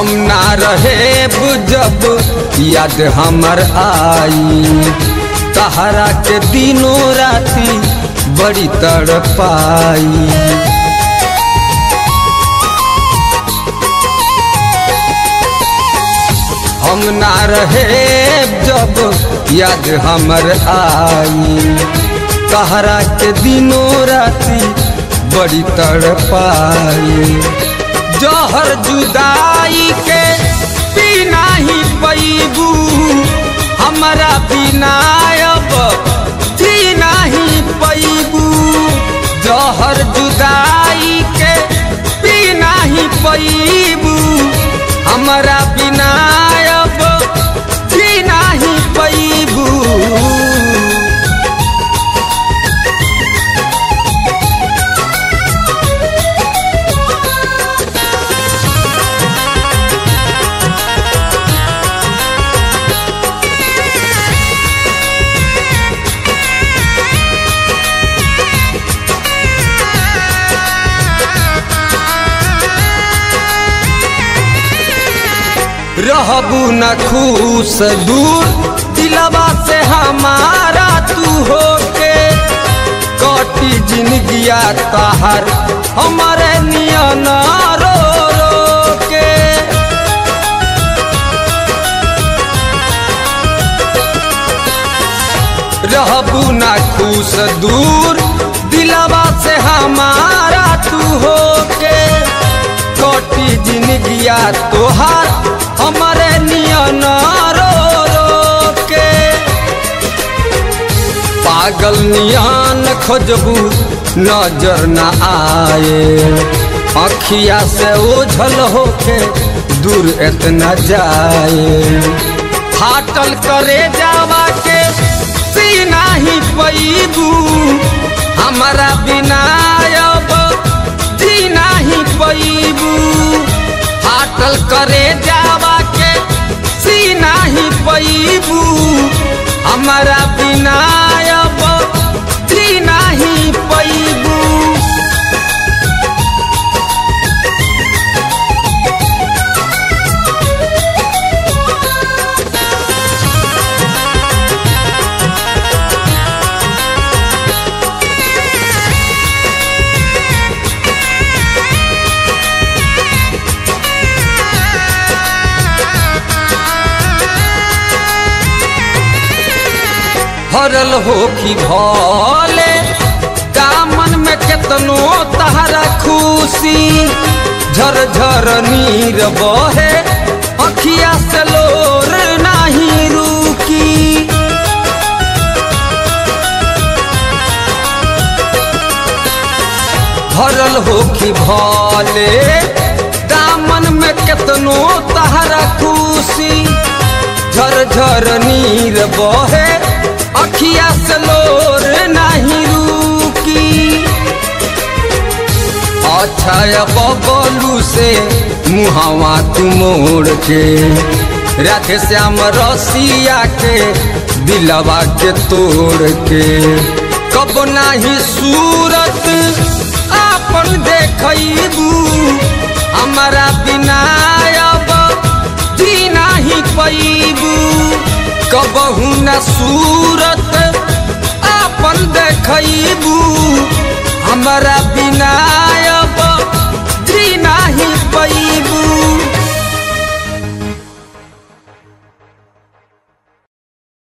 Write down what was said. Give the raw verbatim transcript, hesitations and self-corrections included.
हम ना रहे जब याद हमर आई, तहरा के दिनों राती बड़ी तड़पाई। हम ना रहे जब याद हमर आई, तहरा के दिनों राती बड़ी तड़पाई। जहर जुदाई के पीना ही पैबू, हमारा बिना अब जीना ही पैबू। जहर जुदाई के पीना ही पैबू, हमारा बिना अब जीना ही पैबू। रहबू न खुश दूर दिलवा से हमारा तू होके, कटी जिंदगिया तहार हमारे नियन रो रो के। रहबू न खुश दूर दिलवा से हमारा तू होके, कटी जिंदगिया तोहार हमारे नियन रो रो के। पागल नियन खोजबू नजर न आए, अखिया से ओझल होके दूर इतना जाए। फाटल करे जावा के सीना ही पैबू, हमारा बिना अब जीना ही पैबू। फाटल करे जावा के सीना ही पैबू, हमारा बिना अब जीना ही पैबू। भरल हो कि भले दामन में केतनो तहरा खुशी, झरझर नीर बहे अखिया से लोर नहीं रुकी। भरल हो कि भले दामन में केतनो तहरा खुशी, झरझर नीर बहे अखिया से लोर नहीं रुकी। अच्छा बबलू से मुहावा तू मोड़ के, राधे श्याम रसिया के दिलवा के तोड़ के। कब नहीं सूरत आपन देखबू, हमारा बिना अब जीना ही पैबू। कबहू न सूरत आपन देखबू, हमारा बिना